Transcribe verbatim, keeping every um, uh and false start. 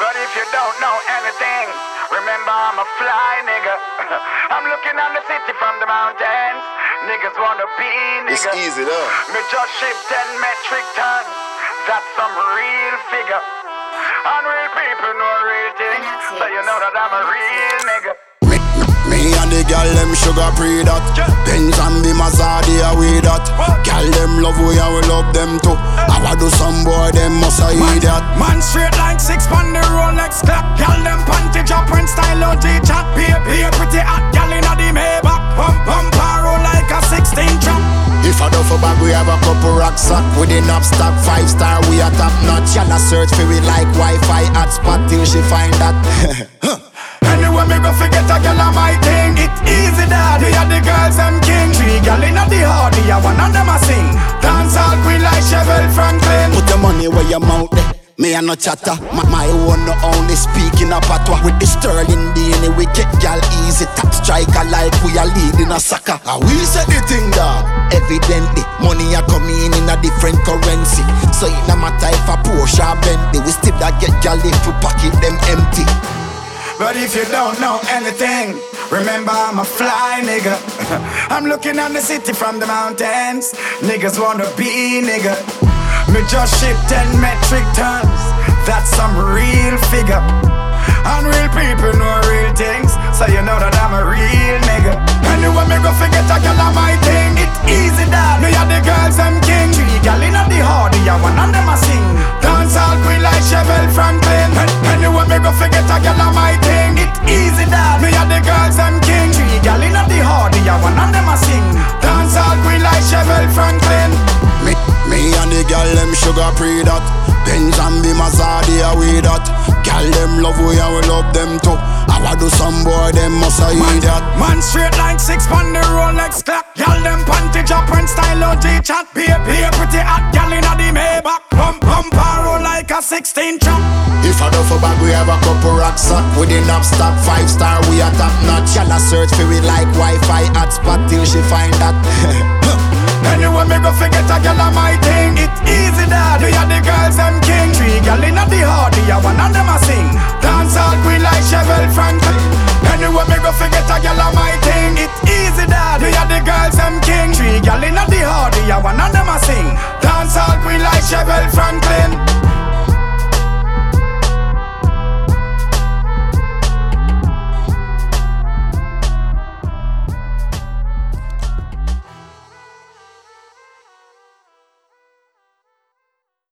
But if you don't know anything, remember I'm a fly nigga. I'm looking on the city from the mountains. Niggas wanna be nigga. It's easy though. Me just ship ten metric tons. That's some real figure. And real people know real things. So you know that I'm a real nigga. Me, me and the gal them sugar pre that. Benz and the Maserati are we that. Gal them love we and we love them too. I want do some boy them must I eat that. Man straight like six on the Rolex clock. Gal them panty drop and style O G chat. Be a, be a pretty hot gal inna the Maybach. Pump pump paro like a sixteen trap. If I duffel bag we have a couple rucksack. With the knob stock five star we a top notch. Y'all a search for we like Wi-Fi hotspot till she find that. Anyway, me go forget a girl on my thing. It easy that we are the girls them king. Three girl inna the hardy, a one of them a sing. Dance all queen like Chevelle Franklin. Put the money where your mouth there. Me a no chatter. My, my one no only speaking a patois. With the sterling D N A we get gal easy. Top striker like we are leading a soccer. And we say the thing dog. Evidently, money a coming in in a different currency. So it no matter if a Porsche or Bentley, we still da get gal if we pocket them empty. But if you don't know anything, remember I'm a fly nigga. I'm looking on the city from the mountains. Niggas wanna be nigga. Me just ship ten metric tons. That's some real figure. And real people know real things. So you know that I'm a real nigga. Anyway, me go forget a girl on my thing. It easy that me and the girls them king. Three gal inna the hardy, a one of them a sing. Dance all queen like Chevelle Franklin. Anyway, me go forget a girl on my thing. It easy that me and the girls them king. Three gal inna the hardy, a one of them a sing. Dance all queen like Chevelle Franklin. Me, me and the gal them sugar pre that. Benz and the Maserati are we that. Gal them love we and we love them too. I want do some boy them must I eat that. Man straight like six on the Rolex clock. Gal them panty drop and style O G chat. Be a, be a pretty hot gal inna the Maybach. Pump pump paro like a sixteen trap. If I duffel bag we have a couple rucksack. With the knob stock five star we a top notch. Y'all a search for we like Wi-Fi hotspot till she find that. Anyway, me go forget a girl on my thing. It easy that we are the girls